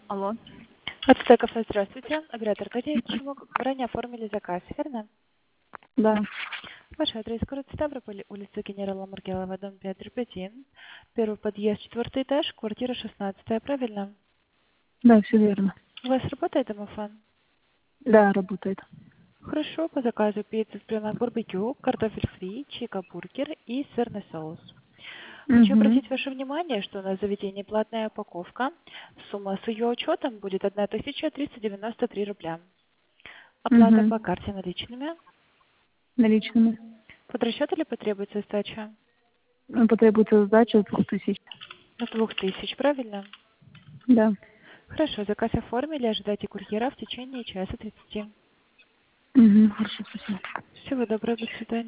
Алло. От Стекофа, здравствуйте. Оператор Катя, почему ранее оформили заказ, верно? Да, Ваш адрес город Ставрополь, улица генерала Маркелова, дом 5/1, первый подъезд, 4-й этаж, квартира 16, правильно? да, все верно. У вас работает домофон? Да, работает. Хорошо, по заказу пицца с блинок барбекю, картофель фри, чика-бургер и сырный соус. Хочу Угу. обратить ваше внимание, что на заведении платная упаковка. Сумма с ее учетом будет 1393 рубля. Оплата Угу. по карте наличными. Наличными. Под расчет или потребуется сдача? Потребуется сдача 2000. До 2000, правильно? Да. Хорошо, заказ оформили, ожидайте курьера в течение часа 30. Угу. Хорошо, спасибо. Всего доброго, до свидания.